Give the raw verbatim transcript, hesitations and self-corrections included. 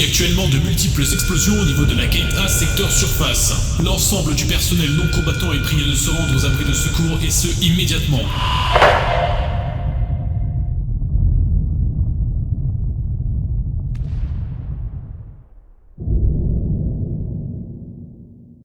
subit actuellement de multiples explosions au niveau de la Gate A secteur surface. L'ensemble du personnel non combattant est prié de se rendre aux abris de secours et ce immédiatement.